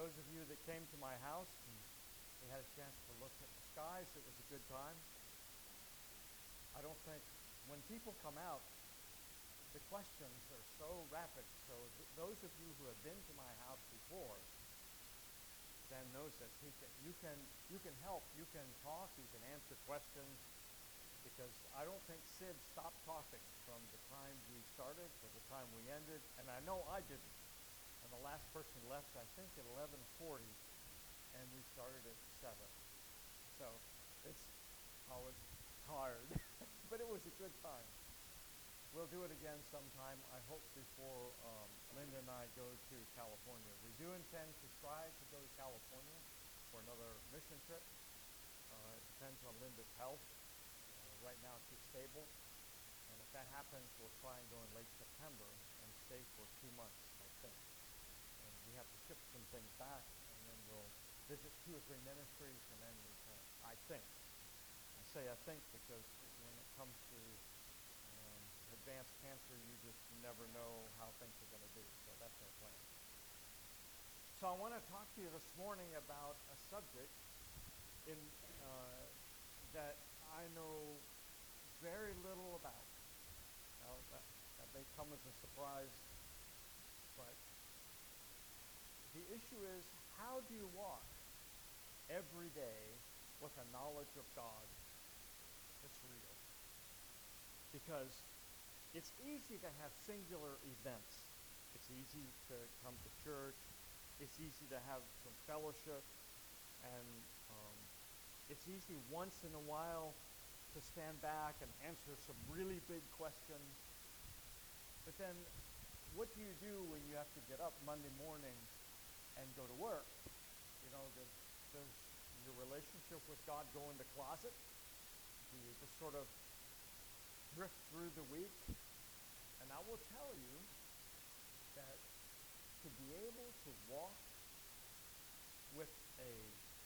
those of you that came to my house and we had a chance to look at the skies, it was a good time. I don't think, when people come out, the questions are so rapid. So those of you who have been to my house before, Dan knows this. You can help, you can talk, you can answer questions, because I don't think Sid stopped talking from the time we started to the time we ended, and I know I didn't. And the last person left, I think, at 11:40, and we started at 7. So I was tired, but it was a good time. We'll do it again sometime, I hope, before Linda and I go to California. We do intend to try to go to California for another mission trip. It depends on Linda's health. Right now she's stable, and if that happens, we'll try and go in late September and stay for 2 months, I think. And we have to ship some things back, and then we'll visit 2 or 3 ministries, and then return, I think. I say I think because when it comes to advanced cancer, you just never know how things are going to be. So that's our plan. So I want to talk to you this morning about a subject that I know very little about. Now, that may come as a surprise, but the issue is, how do you walk every day with a knowledge of God that's real? Because it's easy to have singular events. It's easy to come to church. It's easy to have some fellowship. And it's easy once in a while to stand back and answer some really big questions. But then what do you do when you have to get up Monday morning and go to work? You know, does your relationship with God go in the closet? Do you just sort of drift through the week? And I will tell you that to be able to walk with a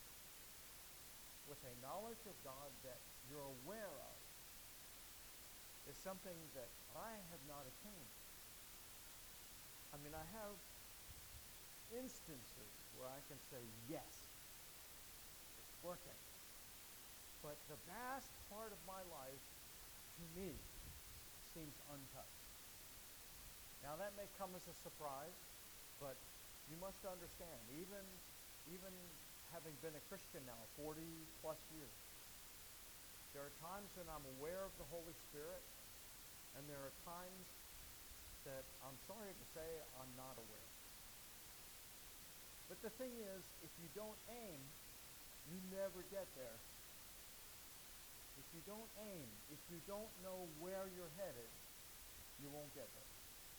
knowledge of God that you're aware of is something that I have not attained. I mean, I have instances where I can say, yes, it's working. But the vast part of my life, to me, seems untouched. Now, that may come as a surprise, but you must understand, even having been a Christian now 40 plus years, there are times when I'm aware of the Holy Spirit, and there are times that, I'm sorry to say, I'm not aware. But the thing is, if you don't aim, you never get there. If you don't aim, if you don't know where you're headed, you won't get there.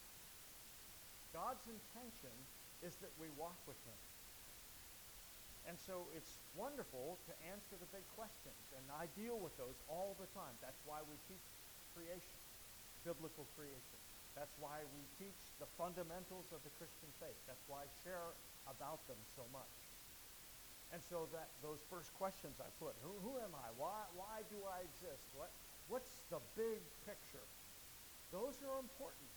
God's intention is that we walk with Him. And so it's wonderful to answer the big questions, and I deal with those all the time. That's why we teach creation, biblical creation. That's why we teach the fundamentals of the Christian faith. That's why I share about them so much. And so that those first questions I put, who am I? Why do I exist? What's the big picture? Those are important.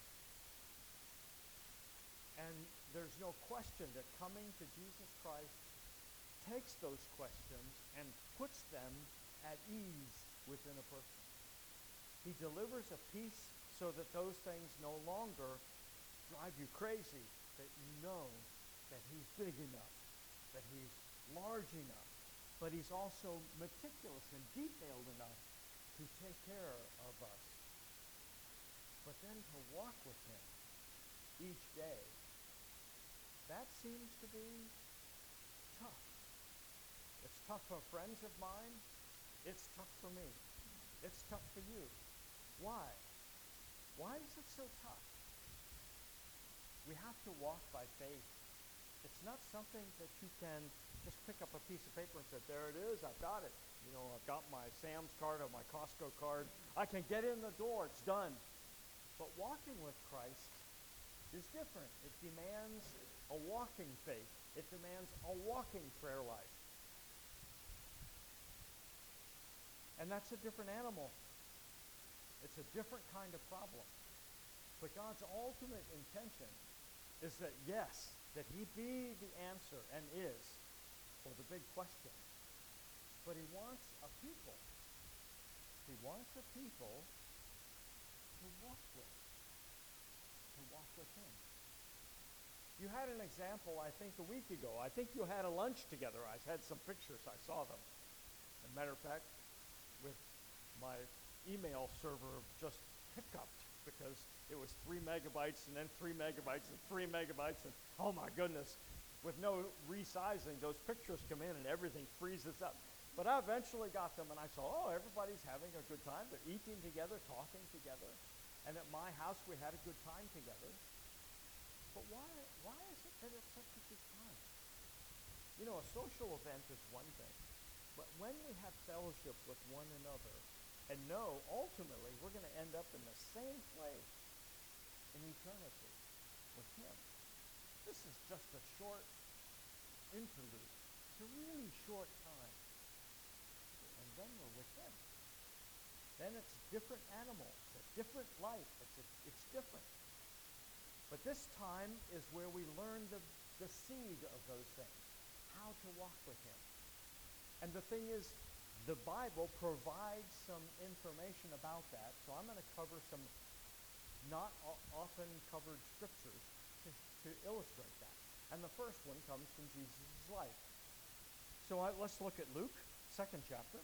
And there's no question that coming to Jesus Christ takes those questions and puts them at ease within a person. He delivers a peace so that those things no longer drive you crazy, that you know that He's big enough, that He's large enough, but He's also meticulous and detailed enough to take care of us. But then to walk with Him each day, that seems to be tough. It's tough for friends of mine. It's tough for me. It's tough for you. Why? Why is it so tough? We have to walk by faith. It's not something that you can just pick up a piece of paper and say, there it is, I've got it. You know, I've got my Sam's card or my Costco card. I can get in the door, it's done. But walking with Christ is different. It demands a walking faith. It demands a walking prayer life. And that's a different animal. It's a different kind of problem. But God's ultimate intention is that, yes, that he be the answer, and is, for the big question. But he wants a people. He wants a people to walk with him. You had an example, I think, a week ago. I think you had a lunch together. I had some pictures. I saw them. As a matter of fact, with my email server just hiccuped because it was 3 megabytes and then 3 megabytes and 3 megabytes. And oh my goodness, with no resizing, those pictures come in and everything freezes up. But I eventually got them and I saw, oh, everybody's having a good time. They're eating together, talking together. And at my house, we had a good time together. But why is it that it's such a good time? You know, a social event is one thing. But when we have fellowship with one another and know ultimately we're going to end up in the same place in eternity with him. This is just a short interlude. It's a really short time. And then we're with him. Then it's different animals, a different life. It's different. But this time is where we learn the seed of those things, how to walk with him. And the thing is, the Bible provides some information about that, so I'm going to cover some not often covered scriptures to illustrate that. And the first one comes from Jesus' life. So let's look at Luke, 2nd chapter.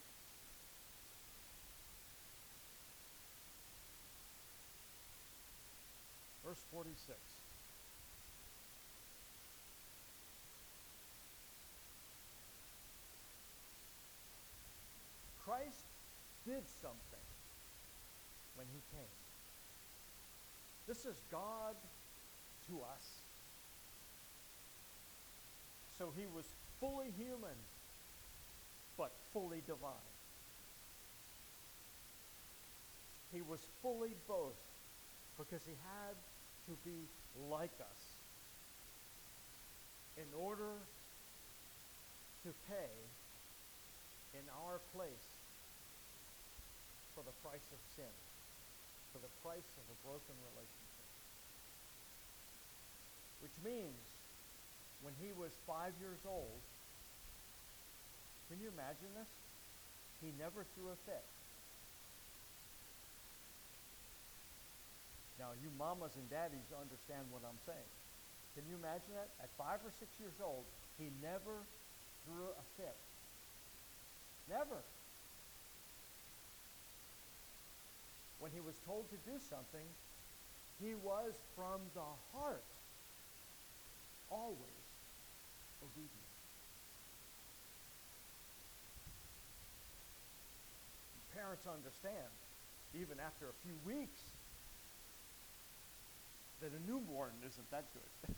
Verse 46. Christ did something when he came. This is God to us. So he was fully human, but fully divine. He was fully both, because he had to be like us in order to pay in our place for the price of sin, for the price of a broken relationship. Which means, when he was 5 years old, can you imagine this? He never threw a fit. Now, you mamas and daddies understand what I'm saying. Can you imagine that? At 5 or 6 years old, he never threw a fit. Never. When he was told to do something, he was from the heart always obedient. Parents understand, even after a few weeks, that a newborn isn't that good.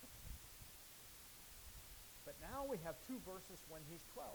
But now we have 2 verses when he's 12.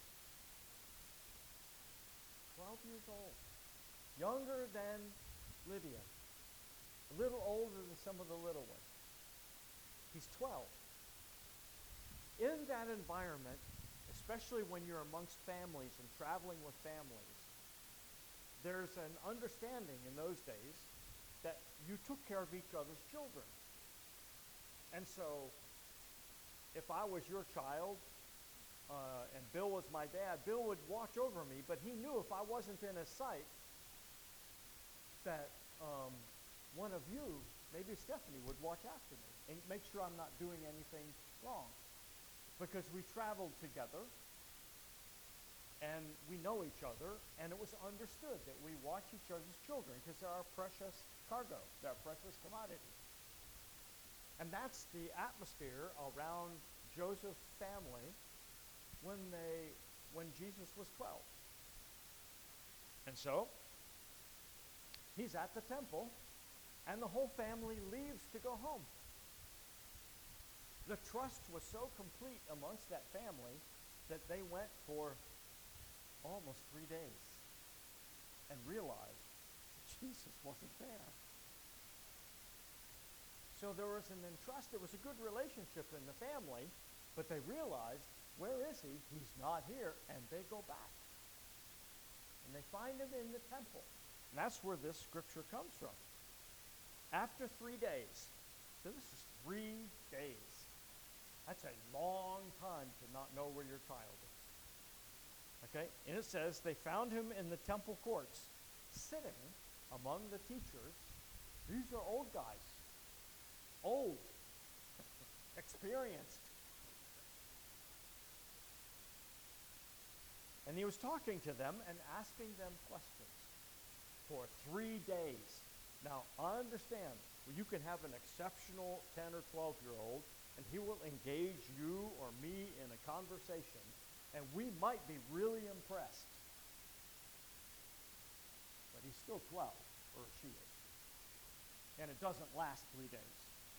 12 years old. Younger than Lydia. A little older than some of the little ones. He's 12. In that environment, especially when you're amongst families and traveling with families, there's an understanding in those days that you took care of each other's children. And so, if I was your child, and Bill was my dad, Bill would watch over me, but he knew if I wasn't in his sight, that one of you, maybe Stephanie, would watch after me and make sure I'm not doing anything wrong. Because we traveled together, and we know each other, and it was understood that we watch each other's children because they're our precious cargo, they're our precious commodity. And that's the atmosphere around Joseph's family when Jesus was 12. And so, he's at the temple, and the whole family leaves to go home. The trust was so complete amongst that family that they went for almost 3 days and realized Jesus wasn't there. So there was an entrust. It was a good relationship in the family, but they realized, where is he? He's not here. And they go back. And they find him in the temple. And that's where this scripture comes from. After 3 days, so this is 3 days. That's a long time to not know where your child is. Okay? And it says they found him in the temple courts, sitting among the teachers. These are old guys. Old. Experienced. And he was talking to them and asking them questions for 3 days. Now, I understand you can have an exceptional 10 or 12-year-old, and he will engage you or me in a conversation, and we might be really impressed. But he's still 12, or she is. And it doesn't last 3 days.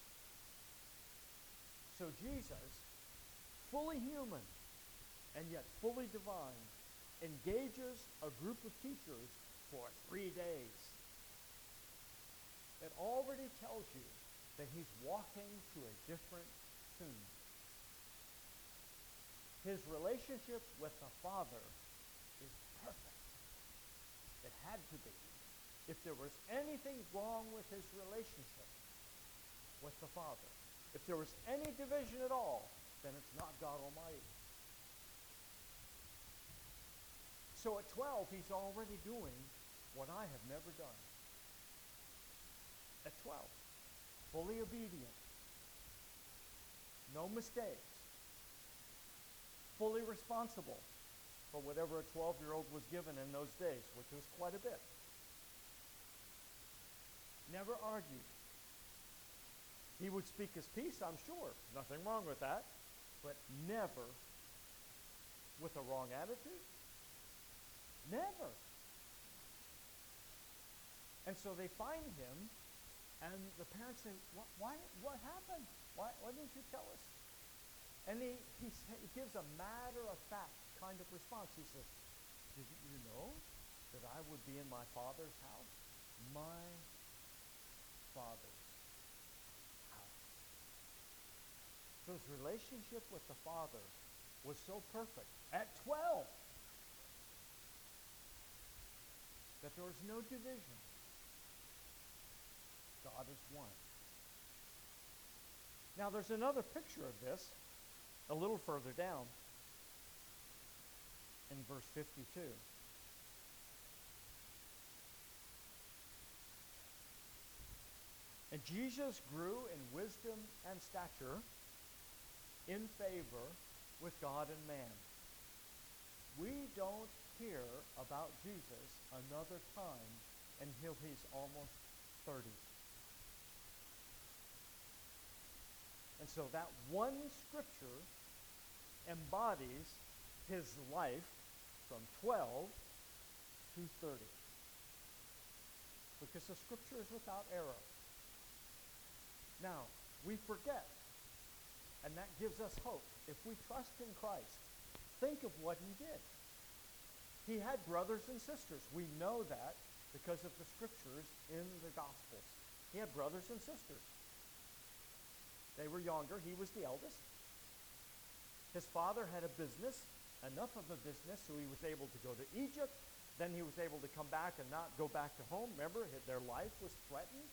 So Jesus, fully human and yet fully divine, engages a group of teachers for 3 days. It already tells you that he's walking to a different tune. His relationship with the Father is perfect. It had to be. If there was anything wrong with his relationship with the Father, if there was any division at all, then it's not God Almighty. So at 12, he's already doing what I have never done. At 12, fully obedient, no mistakes, fully responsible for whatever a 12-year-old was given in those days, which was quite a bit. Never argued. He would speak his piece, I'm sure. Nothing wrong with that. But never with a wrong attitude. Never. And so they find him, and the parents say, what happened? Why didn't you tell us? And he gives a matter-of-fact kind of response. He says, didn't you know that I would be in my Father's house? My Father's house. So his relationship with the Father was so perfect at 12 that there was no division. God is one. Now there's another picture of this a little further down in verse 52. And Jesus grew in wisdom and stature, in favor with God and man. We don't hear about Jesus another time until he's almost 30. And so that one scripture embodies his life from 12 to 30. Because the scripture is without error. Now, we forget, and that gives us hope. If we trust in Christ, think of what he did. He had brothers and sisters. We know that because of the scriptures in the Gospels. He had brothers and sisters. They were younger. He was the eldest. His father had a business, enough of a business so he was able to go to Egypt. Then he was able to come back and not go back to home. Remember, their life was threatened.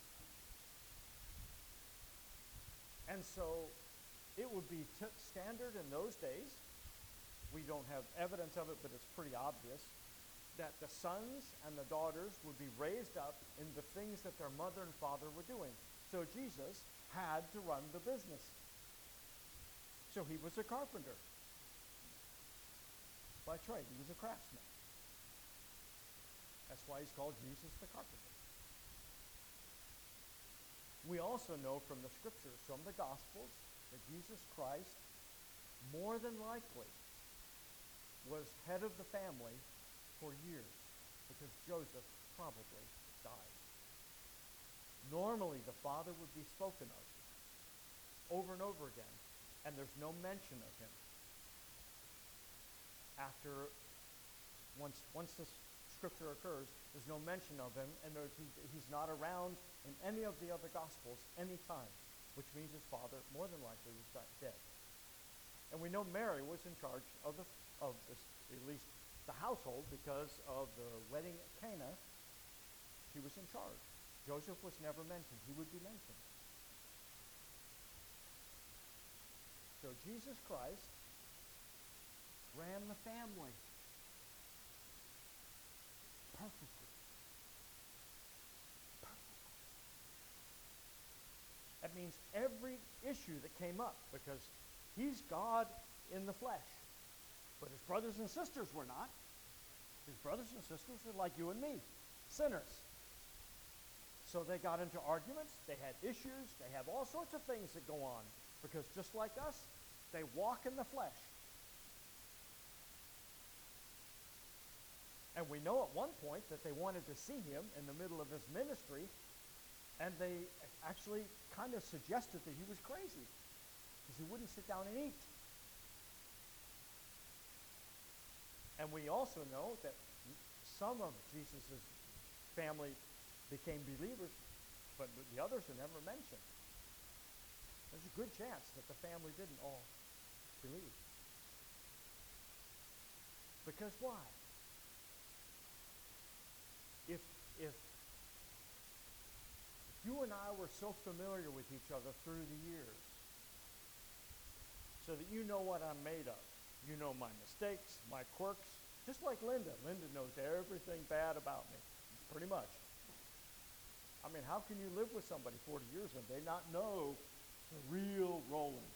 And so it would be standard in those days. We don't have evidence of it, but it's pretty obvious that the sons and the daughters would be raised up in the things that their mother and father were doing. So Jesus had to run the business. So he was a carpenter. By trade, he was a craftsman. That's why he's called Jesus the carpenter. We also know from the scriptures, from the Gospels, that Jesus Christ, more than likely, was head of the family for years, because Joseph probably died. Normally, the father would be spoken of over and over again, and there's no mention of him. Once this scripture occurs, there's no mention of him, and he's not around in any of the other Gospels any time, which means his father more than likely was dead. And we know Mary was in charge of at least the household, because of the wedding at Cana. She was in charge. Joseph was never mentioned. He would be mentioned. So Jesus Christ ran the family perfectly. Perfectly. That means every issue that came up, because he's God in the flesh. But his brothers and sisters were not. His brothers and sisters were like you and me, sinners. So they got into arguments, they had issues, they have all sorts of things that go on. Because just like us, they walk in the flesh. And we know at one point that they wanted to see him in the middle of his ministry, and they actually kind of suggested that he was crazy because he wouldn't sit down and eat. And we also know that some of Jesus' family became believers, but the others are never mentioned. There's a good chance that the family didn't all believe. Because why? If you and I were so familiar with each other through the years, so that you know what I'm made of, you know my mistakes, my quirks, just like Linda. Linda knows everything bad about me, pretty much. I mean, how can you live with somebody 40 years and they not know the real Roland?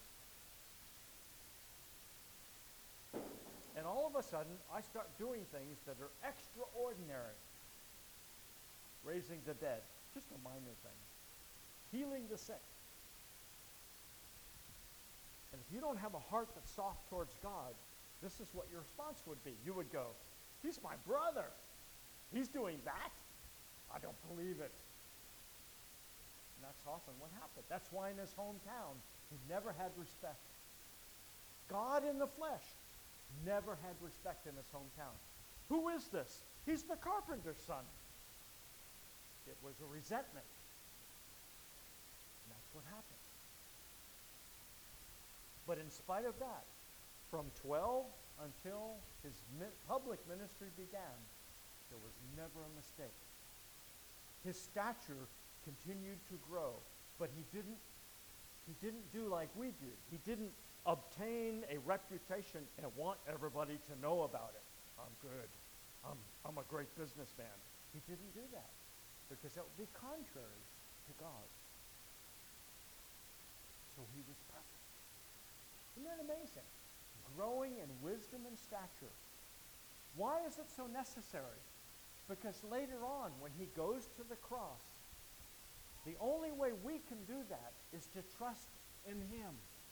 And all of a sudden, I start doing things that are extraordinary. Raising the dead, just a minor thing. Healing the sick. And if you don't have a heart that's soft towards God, this is what your response would be. You would go, he's my brother. He's doing that? I don't believe it. And that's often what happened. That's why in his hometown, he never had respect. God in the flesh never had respect in his hometown. Who is this? He's the carpenter's son. It was a resentment. And that's what happened. But in spite of that, from 12 until his public ministry began, there was never a mistake. His stature continued to grow, but he didn't do like we do. He didn't obtain a reputation and want everybody to know about it. I'm good. I'm a great businessman. He didn't do that, because that would be contrary to God. So he was perfect. Isn't that amazing? Growing in wisdom and stature. Why is it so necessary? Because later on, when he goes to the cross, the only way we can do that is to trust in him.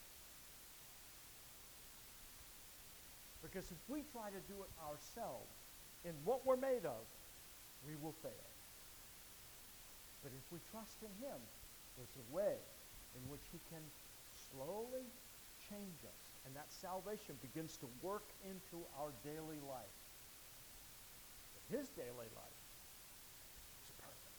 Because if we try to do it ourselves, in what we're made of, we will fail. But if we trust in him, there's a way in which he can slowly change us. And that salvation begins to work into our daily life. But his daily life is perfect.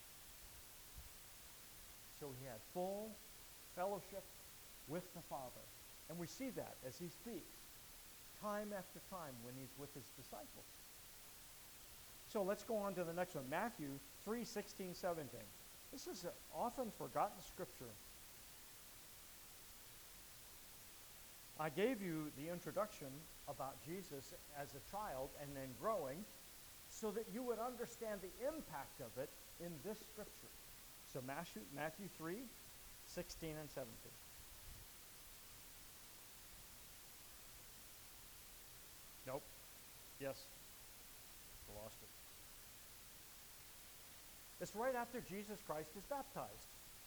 So he had full fellowship with the Father. And we see that as he speaks time after time when he's with his disciples. So let's go on to the next one. Matthew 3:16, 17. This is an often forgotten scripture. I gave you the introduction about Jesus as a child and then growing so that you would understand the impact of it in this scripture. So Matthew 3:16 and 17. Nope. Yes. Lost it. It's right after Jesus Christ is baptized.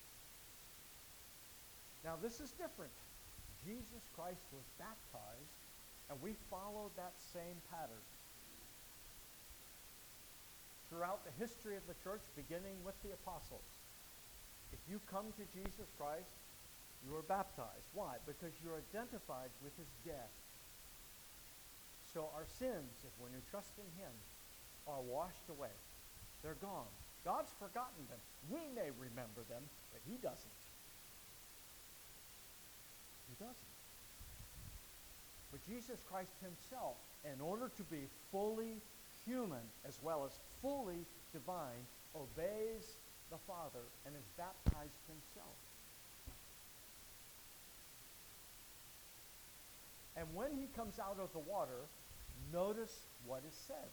Now this is different. Jesus Christ was baptized, and we followed that same pattern. Throughout the history of the church, beginning with the apostles, if you come to Jesus Christ, you are baptized. Why? Because you're identified with his death. So our sins, if when you trust in him, are washed away. They're gone. God's forgotten them. We may remember them, but he doesn't. He doesn't. But Jesus Christ himself, in order to be fully human as well as fully divine, obeys the Father and is baptized himself. And when he comes out of the water, notice what is said.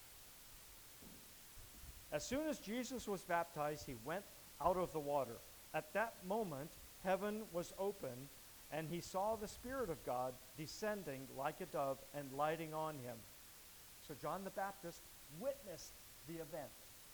As soon as Jesus was baptized, he went out of the water. At that moment, heaven was opened, and he saw the Spirit of God descending like a dove and lighting on him. So John the Baptist witnessed the event.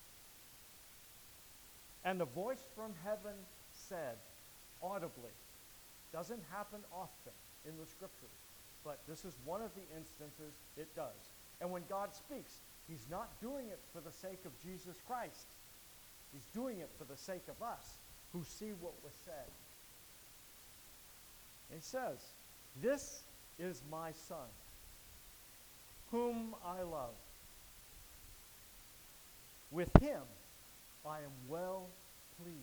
And a voice from heaven said, audibly, doesn't happen often in the Scriptures, but this is one of the instances it does. And when God speaks, he's not doing it for the sake of Jesus Christ. He's doing it for the sake of us who see what was said. And he says, this is my Son, whom I love. With him I am well pleased.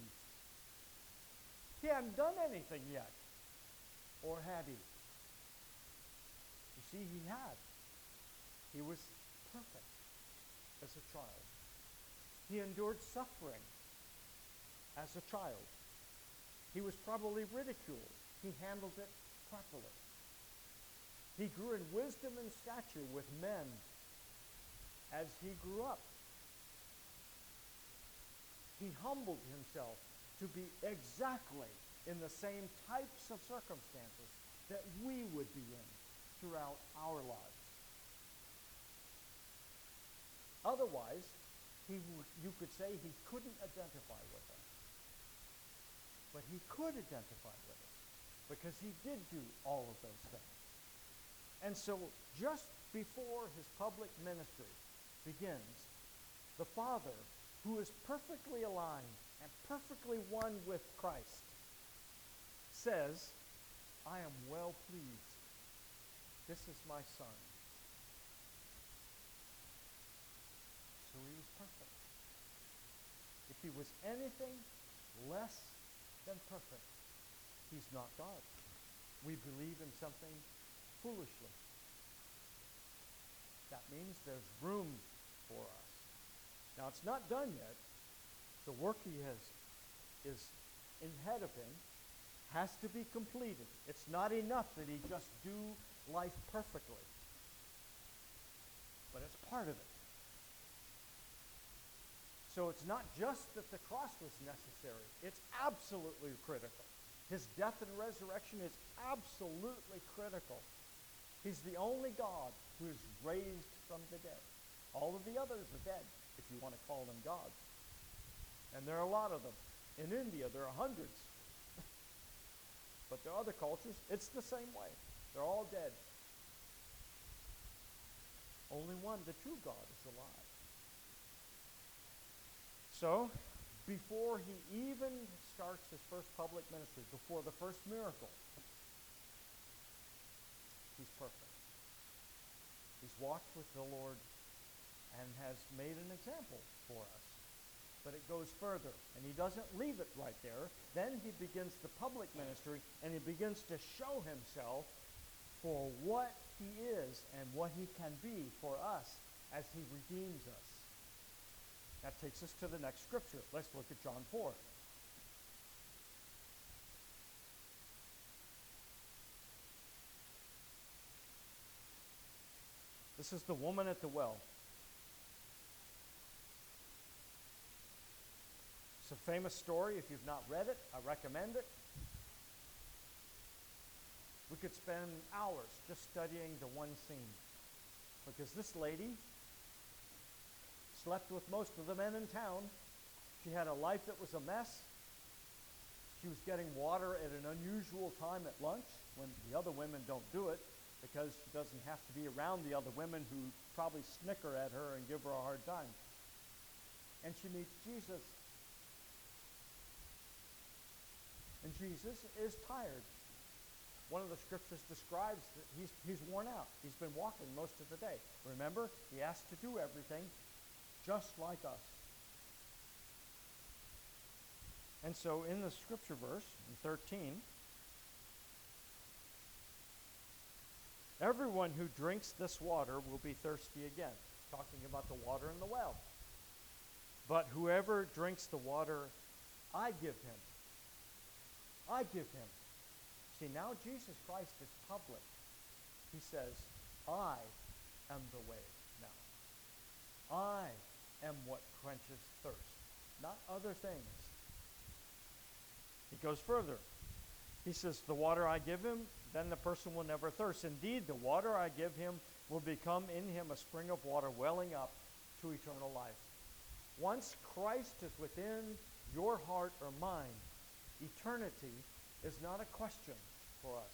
He hadn't done anything yet. Or had he? You see, he had. He was perfect as a child. He endured suffering as a child. He was probably ridiculed. He handled it properly. He grew in wisdom and stature with men as he grew up. He humbled himself to be exactly in the same types of circumstances that we would be in throughout our lives. Otherwise, you could say he couldn't identify with us. But he could identify with us because he did do all of those things. And so just before his public ministry begins, the Father, who is perfectly aligned and perfectly one with Christ, says, I am well pleased. This is my Son. So he was perfect. If he was anything less than perfect, he's not God. We believe in something foolishly. That means there's room for us. Now, it's not done yet. The work he is in head of him has to be completed. It's not enough that he just do life perfectly. But it's part of it. So it's not just that the cross was necessary. It's absolutely critical. His death and resurrection is absolutely critical. He's the only God who is raised from the dead. All of the others are dead, if you want to call them gods. And there are a lot of them. In India, there are hundreds. But there are other cultures, it's the same way. They're all dead. Only one, the true God, is alive. So, before he even starts his first public ministry, before the first miracle, he's perfect. He's walked with the Lord and has made an example for us. But it goes further, and he doesn't leave it right there. Then he begins the public ministry, and he begins to show himself for what he is and what he can be for us as he redeems us. That takes us to the next scripture. Let's look at John 4. This is the woman at the well. It's a famous story. If you've not read it, I recommend it. We could spend hours just studying the one scene. Because this lady slept with most of the men in town. She had a life that was a mess. She was getting water at an unusual time at lunch when the other women don't do it, because she doesn't have to be around the other women who probably snicker at her and give her a hard time. And she meets Jesus. And Jesus is tired. One of the scriptures describes that he's worn out. He's been walking most of the day. Remember, he has to do everything just like us. And so in the scripture verse, in 13, everyone who drinks this water will be thirsty again. It's talking about the water in the well. But whoever drinks the water I give him, I give him. See, now Jesus Christ is public. He says, I am the way now. I am what quenches thirst, not other things. He goes further. He says, the water I give him, then the person will never thirst. Indeed, the water I give him will become in him a spring of water welling up to eternal life. Once Christ is within your heart or mind, eternity is not a question for us.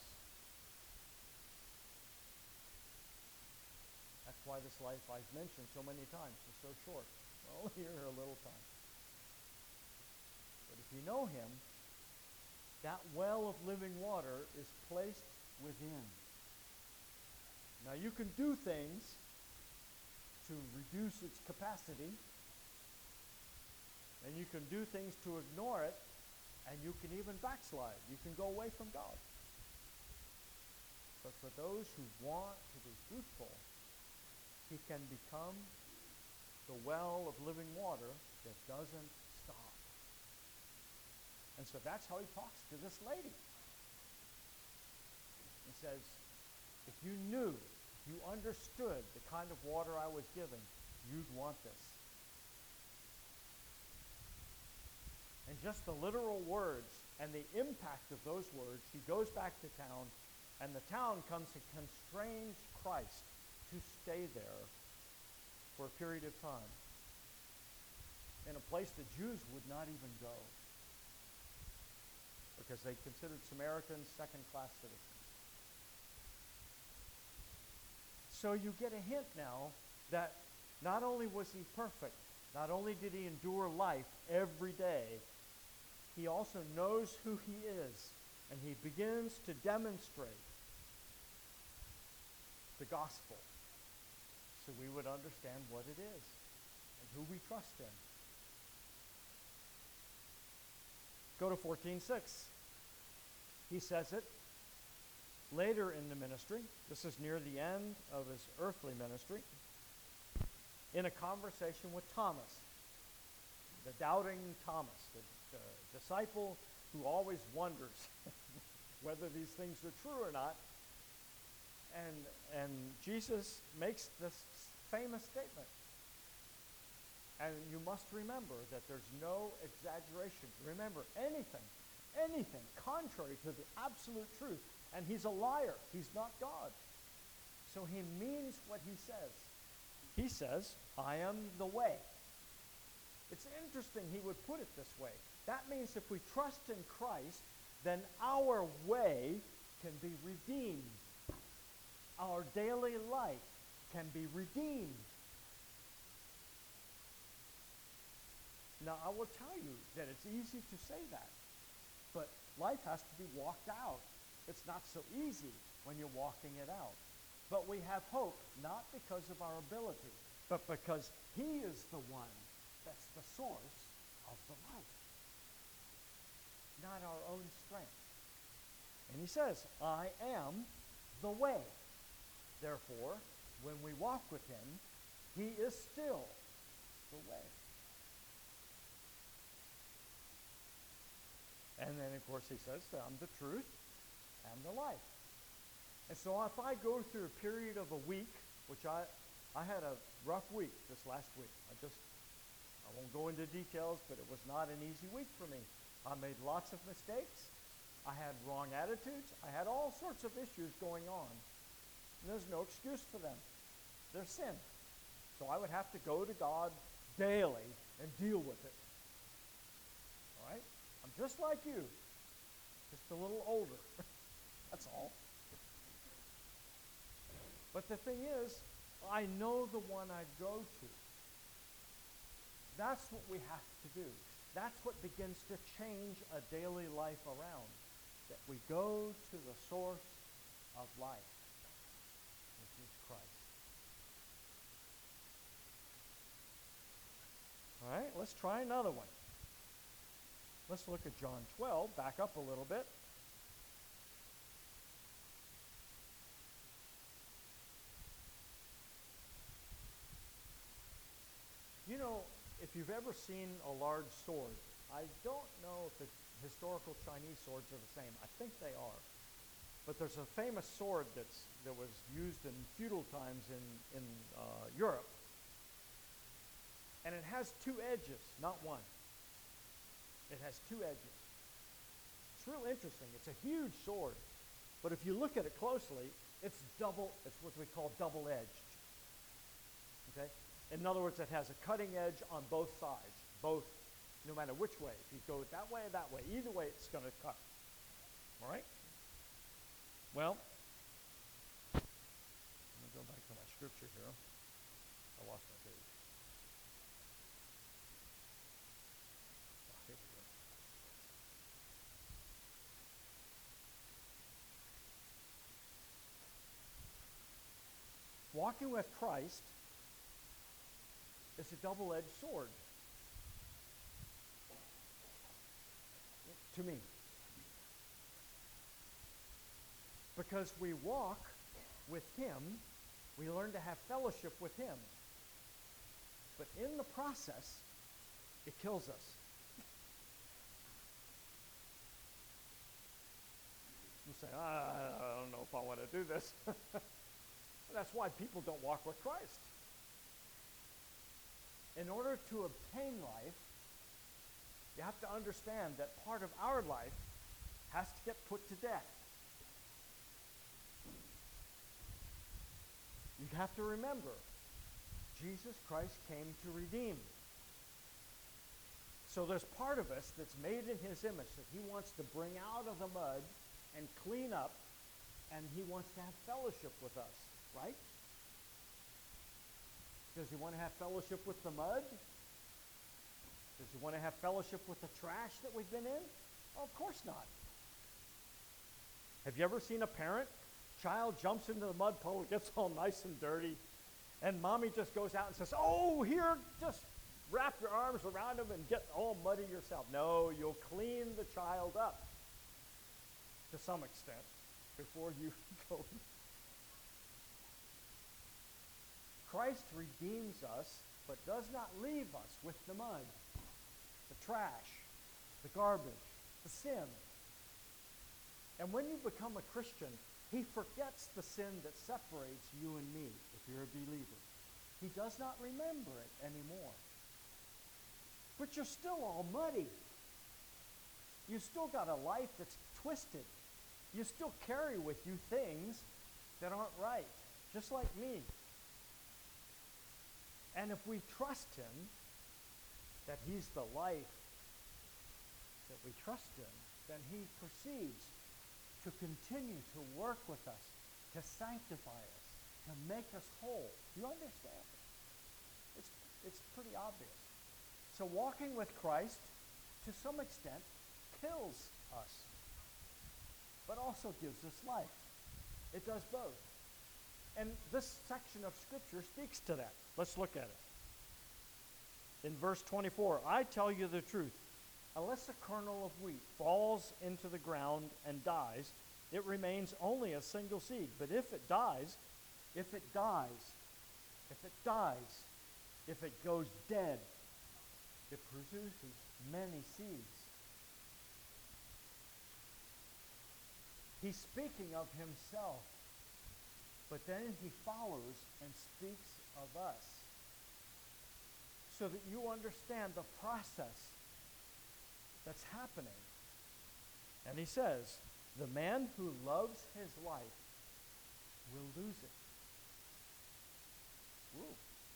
That's why this life I've mentioned so many times is so short. We're only here a little time. But if you know him, that well of living water is placed within. Now you can do things to reduce its capacity, and you can do things to ignore it, and you can even backslide. You can go away from God. But for those who want to be fruitful, he can become the well of living water that doesn't stop. And so that's how he talks to this lady. He says, if you knew, if you understood the kind of water I was giving, you'd want this. And just the literal words and the impact of those words, he goes back to town, and the town comes and constrains Christ to stay there for a period of time in a place the Jews would not even go because they considered Samaritans second-class citizens. So you get a hint now that not only was he perfect, not only did he endure life every day, he also knows who he is, and he begins to demonstrate the gospel so we would understand what it is and who we trust in. Go to 14:6. He says it later in the ministry. This is near the end of his earthly ministry. In a conversation with Thomas, the doubting Thomas, the disciple who always wonders whether these things are true or not. And Jesus makes this famous statement. And you must remember that there's no exaggeration. Remember, anything contrary to the absolute truth, and he's a liar. He's not God. So he means what he says. He says, I am the way. It's interesting he would put it this way. That means if we trust in Christ, then our way can be redeemed. Our daily life can be redeemed. Now, I will tell you that it's easy to say that, but life has to be walked out. It's not so easy when you're walking it out. But we have hope, not because of our ability, but because he is the one that's the source of the life, not our own strength. And he says, I am the way. Therefore, when we walk with him, he is still the way. And then, of course, he says, I'm the truth and the life. And so if I go through a period of a week, which I had a rough week this last week. I won't go into details, but it was not an easy week for me. I made lots of mistakes. I had wrong attitudes. I had all sorts of issues going on. And there's no excuse for them. They're sin. So I would have to go to God daily and deal with it. All right? I'm just like you, just a little older. That's all. But the thing is, I know the one I go to. That's what we have to do. That's what begins to change a daily life around. That we go to the source of life, which is Christ. All right, let's try another one. Let's look at John 12, back up a little bit. You know, if you've ever seen a large sword, I don't know if the historical Chinese swords are the same. I think they are. But there's a famous sword that was used in feudal times in Europe. And it has two edges, not one. It has two edges. It's real interesting. It's a huge sword. But if you look at it closely, it's what we call double-edged. Okay? In other words, it has a cutting edge on both sides, no matter which way. If you go that way or that way, either way it's going to cut. All right? Well, let me go back to my scripture here. I lost my page. Oh, here we go. Walking with Christ is a double-edged sword to me. Because we walk with Him, we learn to have fellowship with Him. But in the process, it kills us. You say, I don't know if I want to do this. That's why people don't walk with Christ. In order to obtain life, you have to understand that part of our life has to get put to death. You have to remember, Jesus Christ came to redeem. So there's part of us that's made in His image that He wants to bring out of the mud and clean up, and He wants to have fellowship with us, right? Does He want to have fellowship with the mud? Does He want to have fellowship with the trash that we've been in? Oh, of course not. Have you ever seen a child jumps into the mud puddle, gets all nice and dirty, and mommy just goes out and says, oh, here, just wrap your arms around him and get all muddy yourself. No, you'll clean the child up to some extent before you go. Christ redeems us, but does not leave us with the mud, the trash, the garbage, the sin. And when you become a Christian, He forgets the sin that separates you and me, if you're a believer. He does not remember it anymore. But you're still all muddy. You still got a life that's twisted. You still carry with you things that aren't right, just like me. And if we trust Him, that He's the life that we trust in, then He proceeds to continue to work with us, to sanctify us, to make us whole. Do you understand? It's pretty obvious. So walking with Christ, to some extent, kills us, but also gives us life. It does both. And this section of Scripture speaks to that. Let's look at it. In verse 24, I tell you the truth. Unless a kernel of wheat falls into the ground and dies, it remains only a single seed. But if it goes dead, it produces many seeds. He's speaking of Himself, but then He follows and speaks of us so that you understand the process that's happening. And He says, the man who loves his life will lose it. Ooh.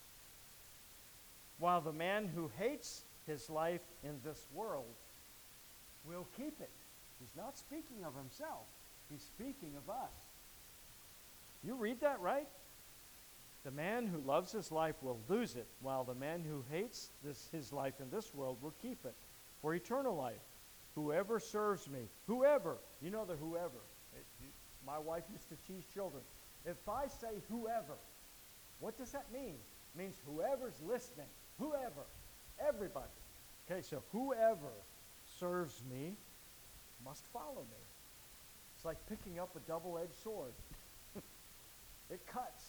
While the man who hates his life in this world will keep it. He's not speaking of himself. He's speaking of us. You read that right? The man who loves his life will lose it, while the man who hates his life in this world will keep it for eternal life. Whoever serves me, whoever, you know the whoever. My wife used to tease children. If I say whoever, what does that mean? It means whoever's listening, whoever, everybody. Okay, so whoever serves me must follow me. It's like picking up a double-edged sword. It cuts.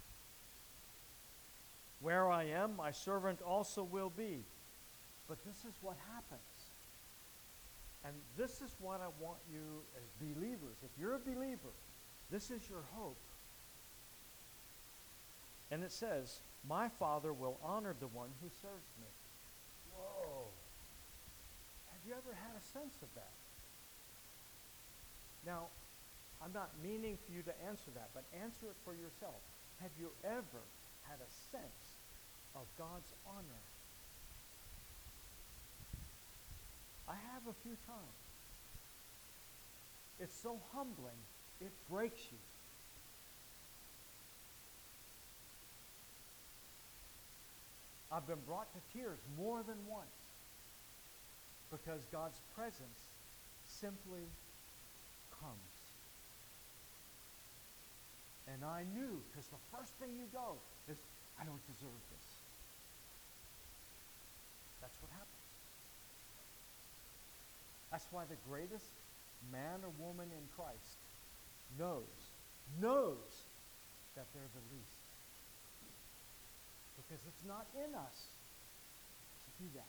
Where I am, my servant also will be. But this is what happens. And this is what I want you as believers. If you're a believer, this is your hope. And it says, my Father will honor the one who serves me. Whoa. Have you ever had a sense of that? Now, I'm not meaning for you to answer that, but answer it for yourself. Have you ever had a sense of God's honor? I have a few times. It's so humbling, it breaks you. I've been brought to tears more than once because God's presence simply comes. And I knew, because the first thing you go is, I don't deserve this. That's what happens. That's why the greatest man or woman in Christ knows that they're the least. Because it's not in us to do that.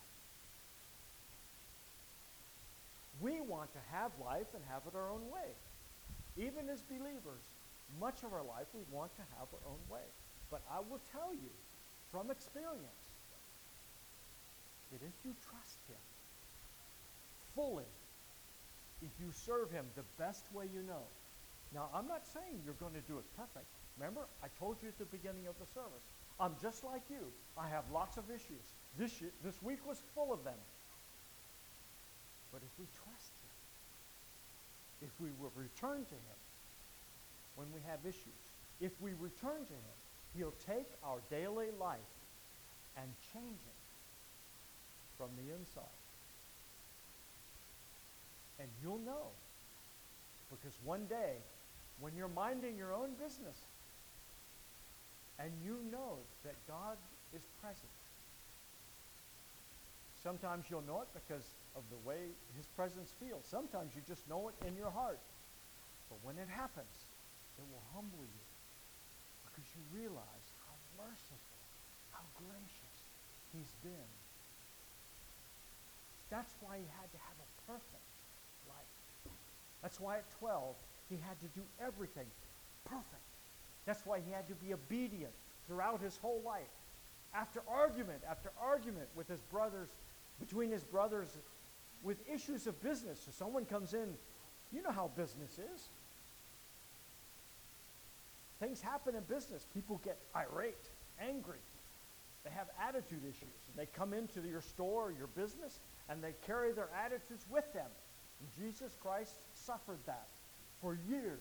We want to have life and have it our own way. Even as believers, much of our life we want to have our own way. But I will tell you from experience that if you trust Him fully, if you serve Him the best way you know. Now, I'm not saying you're going to do it perfect. Remember, I told you at the beginning of the service, I'm just like you. I have lots of issues. This week was full of them. But if we trust Him, if we will return to Him when we have issues, if we return to Him, He'll take our daily life and change it from the inside. And you'll know. Because one day, when you're minding your own business, and you know that God is present, sometimes you'll know it because of the way His presence feels. Sometimes you just know it in your heart. But when it happens, it will humble you because you realize how merciful, how gracious He's been. That's why He had to have a perfect life. That's why at 12, He had to do everything perfect. That's why He had to be obedient throughout His whole life. After argument with His brothers, between His brothers, with issues of business. So someone comes in, you know how business is. Things happen in business. People get irate, angry. They have attitude issues. And they come into your store or your business, and they carry their attitudes with them. And Jesus Christ suffered that for years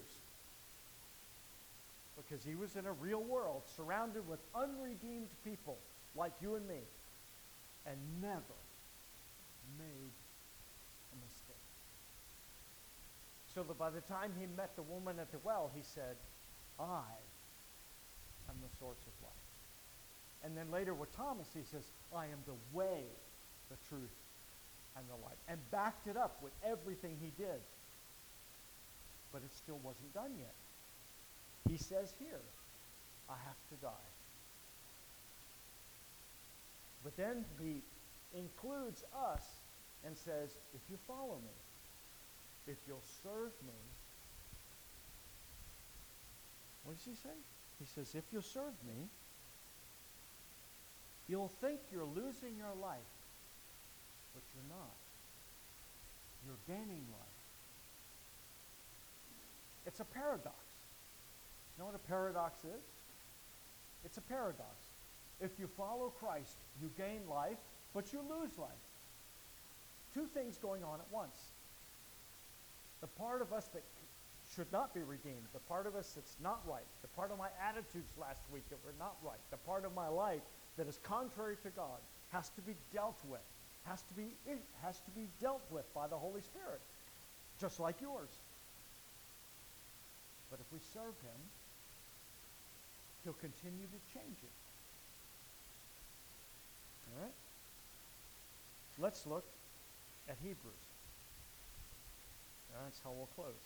because He was in a real world surrounded with unredeemed people like you and me and never made a mistake. So that by the time He met the woman at the well, He said, I am the source of life. And then later with Thomas, He says, I am the way, the truth, and the life. And backed it up with everything He did. But it still wasn't done yet. He says here, I have to die. But then He includes us and says, if you follow me, if you'll serve me, what does He say? He says, if you'll serve me, you'll think you're losing your life, but you're not. You're gaining life. It's a paradox. You know what a paradox is? It's a paradox. If you follow Christ, you gain life, but you lose life. Two things going on at once. The part of us that should not be redeemed, the part of us that's not right, the part of my attitudes last week that were not right, the part of my life that is contrary to God has to be dealt with, has to be dealt with by the Holy Spirit, just like yours. But if we serve Him, He'll continue to change it. All right? Let's look at Hebrews. That's how we'll close.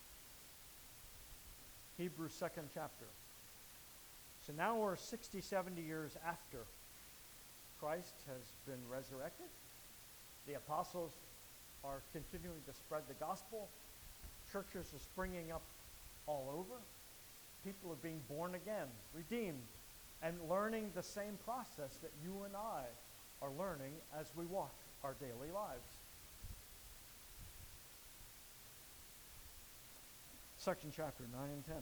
Hebrews 2nd chapter. So now we're 60, 70 years after Christ has been resurrected. The apostles are continuing to spread the gospel. Churches are springing up all over. People are being born again, redeemed, and learning the same process that you and I are learning as we walk our daily lives. Section chapter 9 and 10.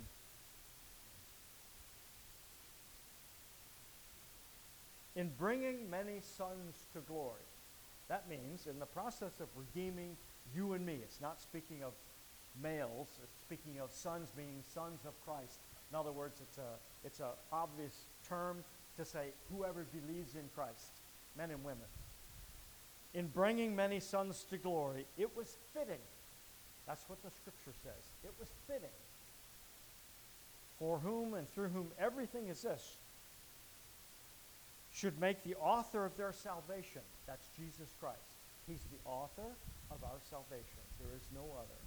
In bringing many sons to glory. That means in the process of redeeming you and me. It's not speaking of males. It's speaking of sons, meaning sons of Christ. In other words, it's a obvious term to say whoever believes in Christ, men and women. In bringing many sons to glory, it was fitting. That's what the Scripture says. It was fitting. For whom and through whom everything exists, should make the author of their salvation. That's Jesus Christ. He's the author of our salvation. There is no other.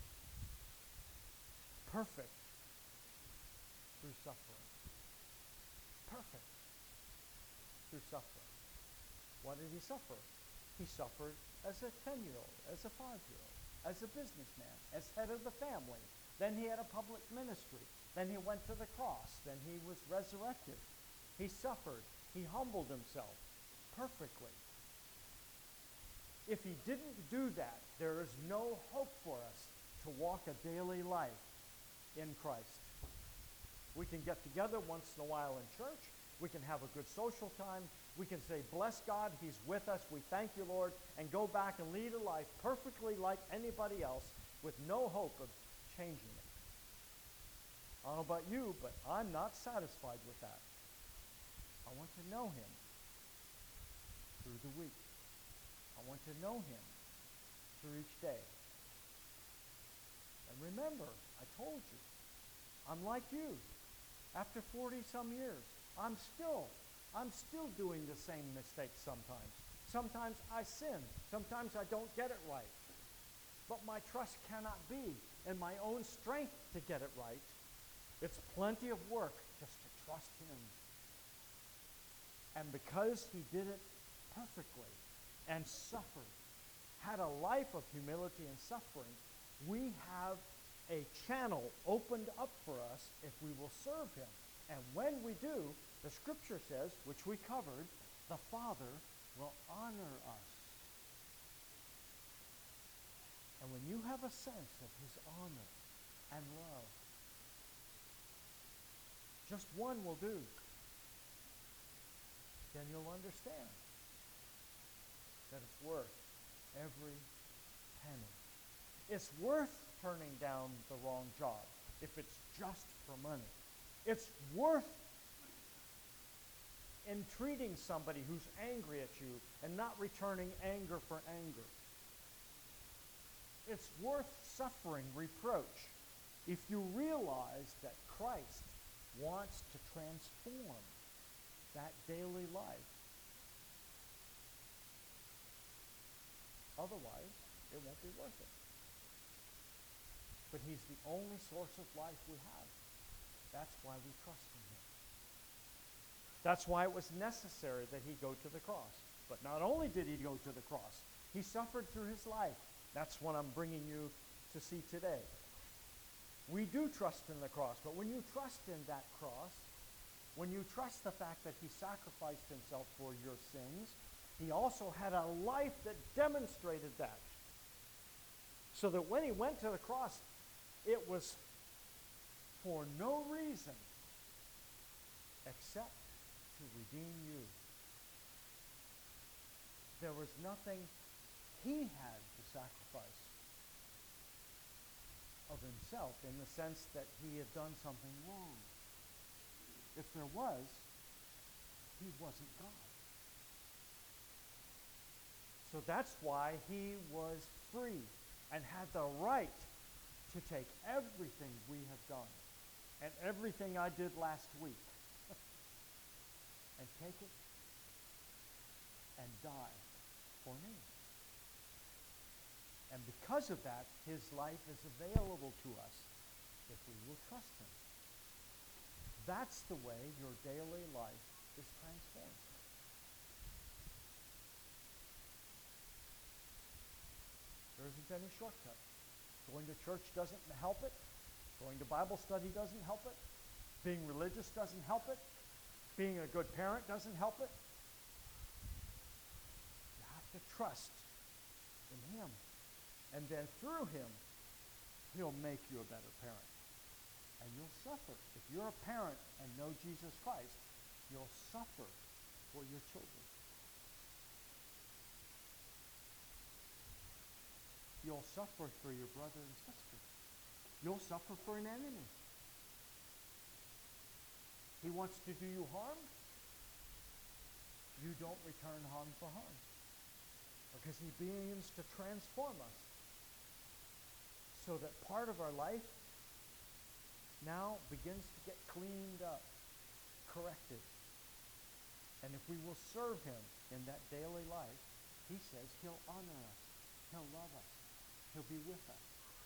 Perfect through suffering. Perfect through suffering. What did he suffer? He suffered as a 10-year-old, as a 5-year-old, as a businessman, as head of the family. Then he had a public ministry. Then he went to the cross. Then he was resurrected. He suffered. He humbled himself perfectly. If he didn't do that, there is no hope for us to walk a daily life in Christ. We can get together once in a while in church. We can have a good social time. We can say, bless God, he's with us. We thank you, Lord, and go back and lead a life perfectly like anybody else with no hope of changing it. I don't know about you, but I'm not satisfied with that. I want to know him through the week. I want to know him through each day. And remember, I told you, I'm like you. After 40-some years, I'm still doing the same mistakes sometimes. Sometimes I sin. Sometimes I don't get it right. But my trust cannot be in my own strength to get it right. It's plenty of work just to trust him. And because he did it perfectly and suffered, had a life of humility and suffering, we have a channel opened up for us if we will serve him. And when we do, the Scripture says, which we covered, the Father will honor us. And when you have a sense of his honor and love, just one will do. Then you'll understand that it's worth every penny. It's worth turning down the wrong job if it's just for money. It's worth entreating somebody who's angry at you and not returning anger for anger. It's worth suffering reproach if you realize that Christ wants to transform that daily life. Otherwise, it won't be worth it. But he's the only source of life we have. That's why we trust in him. That's why it was necessary that he go to the cross. But not only did he go to the cross, he suffered through his life. That's what I'm bringing you to see today. We do trust in the cross, but when you trust in that cross, when you trust the fact that he sacrificed himself for your sins, he also had a life that demonstrated that. So that when he went to the cross, it was for no reason except to redeem you. There was nothing he had to sacrifice of himself in the sense that he had done something wrong. If there was, he wasn't God. So that's why he was free and had the right to take everything we have done and everything I did last week and take it and die for me. And because of that, his life is available to us if we will trust him. That's the way your daily life is transformed. There isn't any shortcut. Going to church doesn't help it. Going to Bible study doesn't help it. Being religious doesn't help it. Being a good parent doesn't help it. You have to trust in Him. And then through Him, He'll make you a better parent. And you'll suffer. If you're a parent and know Jesus Christ, you'll suffer for your children. You'll suffer for your brother and sister. You'll suffer for an enemy. He wants to do you harm. You don't return harm for harm. Because He begins to transform us so that part of our life now begins to get cleaned up, corrected. And if we will serve Him in that daily life, He says He'll honor us. He'll love us. He'll be with us.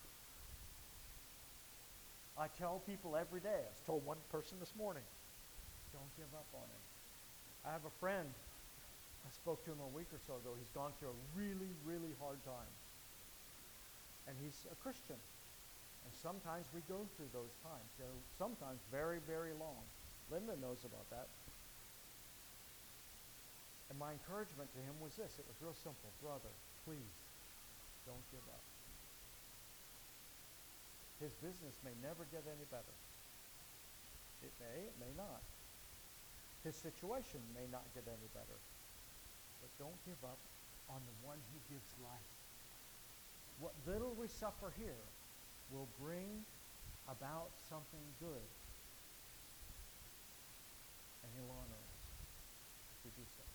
I tell people every day, I was told one person this morning, don't give up on Him. I have a friend, I spoke to him a week or so ago. He's gone through a really, really hard time. And he's a Christian. And sometimes we go through those times. They're sometimes very, very long. Linda knows about that. And my encouragement to him was this. It was real simple. Brother, please, don't give up. His business may never get any better. It may not. His situation may not get any better. But don't give up on the one who gives life. What little we suffer here will bring about something good. And He'll honor us if we do so.